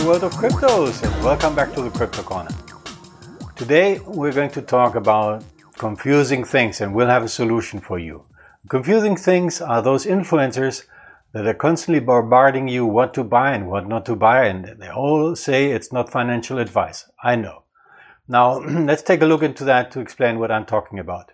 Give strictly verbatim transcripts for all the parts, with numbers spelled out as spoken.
world of cryptos, and welcome back to the Crypto Corner. Today we're going to talk about confusing things, and we'll have a solution for you. Confusing things are those influencers that are constantly bombarding you what to buy and what not to buy, and they all say it's not financial advice. I know. Now let's take a look into that to explain what I'm talking about.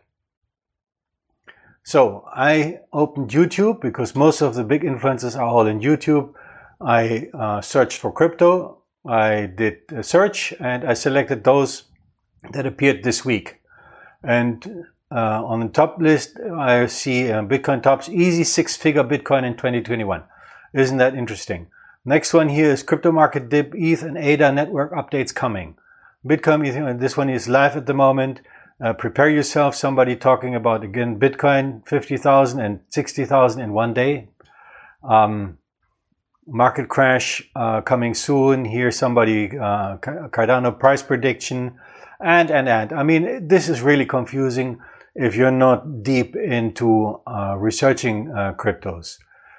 So I opened YouTube because most of the big influencers are all in YouTube. I uh, searched for crypto, I did a search, and I selected those that appeared this week. And uh, on the top list I see uh, Bitcoin tops, easy six-figure Bitcoin in twenty twenty-one. Isn't that interesting? Next one here is crypto market dip, E T H and A D A network updates coming. Bitcoin, this one is live at the moment. Uh, prepare yourself, somebody talking about again Bitcoin fifty thousand and sixty thousand in one day. Um, Market crash uh, coming soon. Here somebody, uh, Cardano price prediction, and, and, and. I mean, this is really confusing if you're not deep into uh, researching uh, cryptos.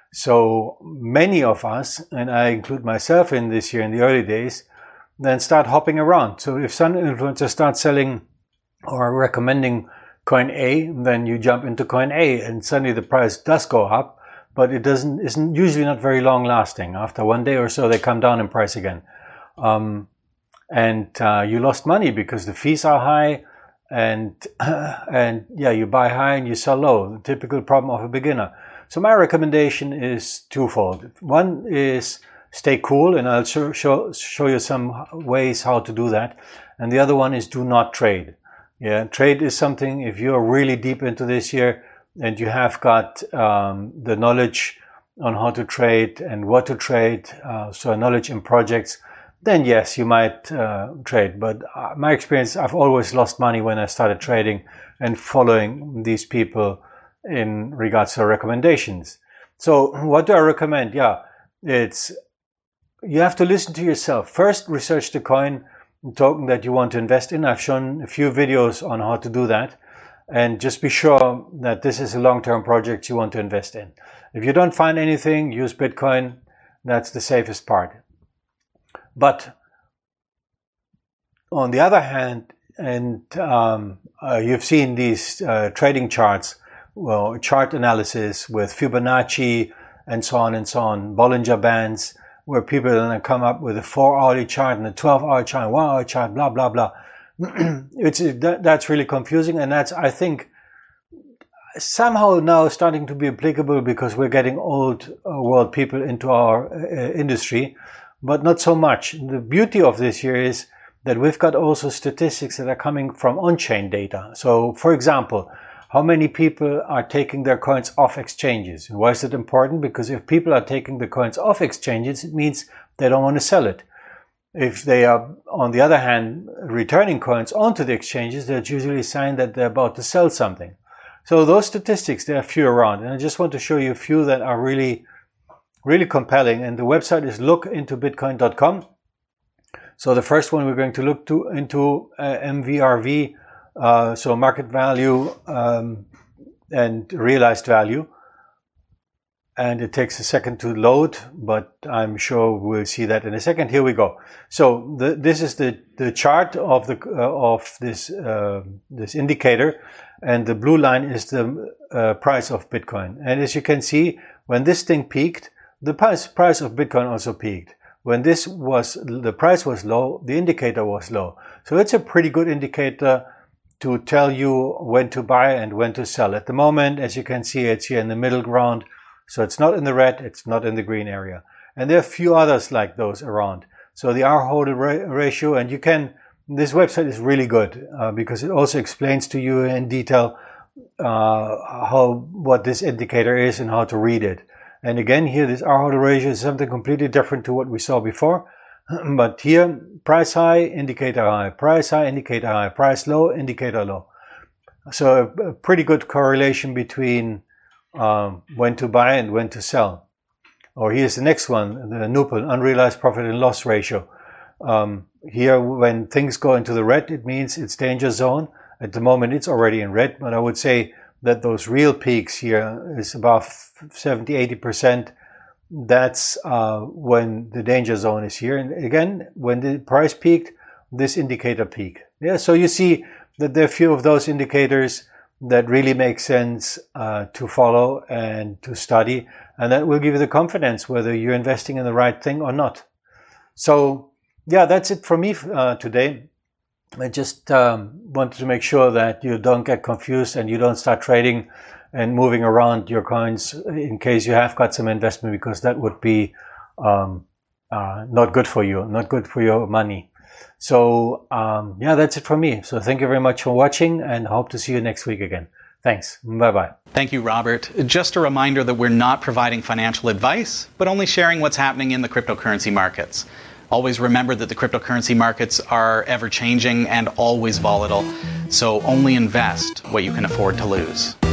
So many of us, and I include myself in this year in the early days, then start hopping around. So if some influencers start selling or recommending coin A, then you jump into coin A and suddenly the price does go up. But it doesn't, isn't usually not very long lasting. After one day or so, they come down in price again. Um, and uh, you lost money because the fees are high, and, uh, and yeah, you buy high and you sell low, the typical problem of a beginner. So my recommendation is twofold. One is stay cool, and I'll show, show, show you some ways how to do that. And the other one is do not trade. Yeah, trade is something, if you're really deep into this year, and you have got um, the knowledge on how to trade and what to trade, uh, so knowledge in projects, then yes, you might uh, trade. But uh, my experience, I've always lost money when I started trading and following these people in regards to recommendations. So what do I recommend? Yeah, it's, you have to listen to yourself. First, research the coin token that you want to invest in. I've shown a few videos on how to do that. And just be sure that this is a long-term project you want to invest in. If you don't find anything, use Bitcoin. That's the safest part. But on the other hand, and um, uh, you've seen these uh, trading charts, well, chart analysis with Fibonacci and so on and so on, Bollinger Bands, where people are going to come up with a four-hourly chart and a twelve-hour chart, one-hour chart, blah, blah, blah. It's that, that's really confusing, and that's, I think, somehow now starting to be applicable because we're getting old uh, world people into our uh, industry, but not so much. The beauty of this year is that we've got also statistics that are coming from on-chain data. So, for example, how many people are taking their coins off exchanges? And why is it important? Because if people are taking the coins off exchanges, it means they don't want to sell it. If they are, on the other hand, returning coins onto the exchanges, that's usually a sign that they're about to sell something. So those statistics, there are few around. And I just want to show you a few that are really, really compelling. And the website is look into bitcoin dot com. So the first one we're going to look to into uh, M V R V, uh, so market value um, and realized value. And it takes a second to load, but I'm sure we'll see that in a second. Here we go. So the, this is the, the chart of the uh, of this uh, this indicator, and the blue line is the uh, price of Bitcoin. And as you can see, when this thing peaked, the price price of Bitcoin also peaked. When this was the price was low, the indicator was low. So it's a pretty good indicator to tell you when to buy and when to sell. At the moment, as you can see, it's here in the middle ground. So it's not in the red, it's not in the green area. And there are a few others like those around. So the R-holder ra ratio, and you can, this website is really good uh, because it also explains to you in detail uh, how, what this indicator is and how to read it. And again, here this R-holder ratio is something completely different to what we saw before. But here, price high, indicator high, price high, indicator high, price low, indicator low. So a, a pretty good correlation between Um, when to buy and when to sell. Or here's the next one, the N U P L, unrealized profit and loss ratio. Um, here, when things go into the red, it means it's danger zone. At the moment, it's already in red, but I would say that those real peaks here is about seventy, eighty percent that's uh, when the danger zone is here. And again, when the price peaked, this indicator peaked. Yeah, so you see that there are a few of those indicators that really make sense uh, to follow and to study, and that will give you the confidence whether you're investing in the right thing or not. So yeah, that's it for me uh, today. I just um, wanted to make sure that you don't get confused and you don't start trading and moving around your coins in case you have got some investment, because that would be um, uh, not good for you, not good for your money. So um, yeah, that's it from me. So thank you very much for watching, and hope to see you next week again. Thanks. Bye-bye. Thank you, Robert. Just a reminder that we're not providing financial advice, but only sharing what's happening in the cryptocurrency markets. Always remember that the cryptocurrency markets are ever changing and always volatile. So only invest what you can afford to lose.